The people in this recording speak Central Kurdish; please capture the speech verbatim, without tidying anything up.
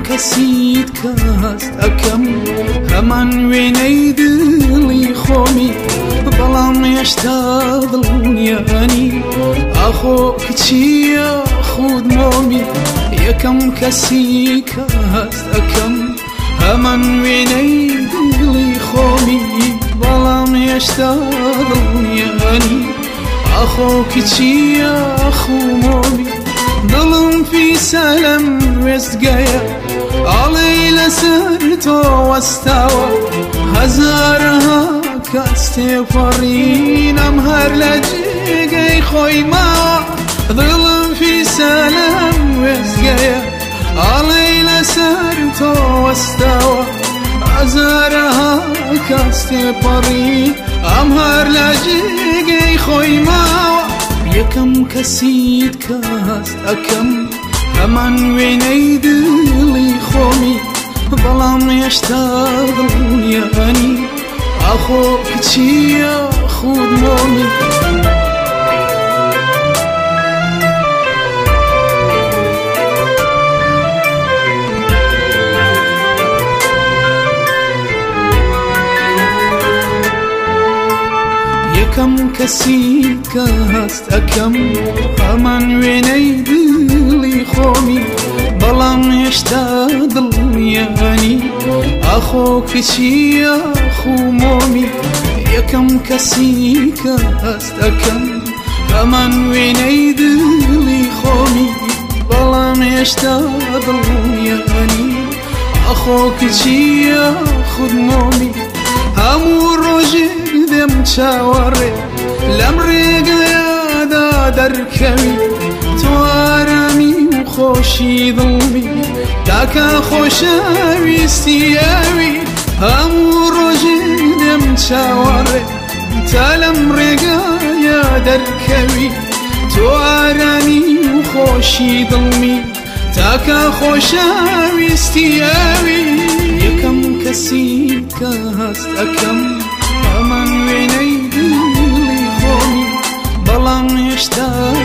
کەسیت کەست ئەەکەم هەمان وێنەی دڵی خۆمی بەڵام هێشتا دڵنیانی ئاخۆ کچیە خود مۆمی یەکەم کەسی کەست ئەەکەم هەمان وێنەی دڵی خۆمی بەڵام هێشتا دڵنیانی ئاخۆ کچیە خومۆمی دڵم پیسە لەم وێستگەیە ئاڵێی لەسەر تۆ وەستاوە هەزارەها کەس تێپەڕین ئەم هەر لە جێگەی خۆی ماوە دڵم پیسە لەم وێستگەیە ئاڵێی لەسەر تۆ وەستاوە هەزارەها کەس تێپەڕین ئەم هەر لە جێگەی خۆی ماوە یەکەم کەسیت کەست ئەەکەم هەمان وێنەی دڵی خۆمی بەڵام هێشتا دڵنیانی ئاخۆ کچیە خود مۆمی یەکەم کەسی کەست ئەەکەم هەمان وێنەی دڵی خۆمی بەڵام هێشتا دڵنیانی ئاخۆ کچیە خومۆمی یەکەم کەسی کەست ئەەکەم هەمان وێنەی دڵی خۆمی بەڵام هێشتا دڵنیانی ئاخۆ کچیە خود مۆمی هەموو ڕۆژێک دێم چاوەڕێ لەم ڕێگەیەدا دەرکەوی تۆ ئارامی و خۆشی دڵمی تاکە خۆشەویستی ئەوی هەموو ڕۆژێک دێم چاوەڕێ تا لەم ڕێگەیە دەرکەوی تۆ ئارامی و خۆشی دڵمی تاکە خۆشەویستی ئەوی یەکەم کەسی کەست ئەەکەم هەمان وێنەی دڵی خۆمی بەڵام هێشتا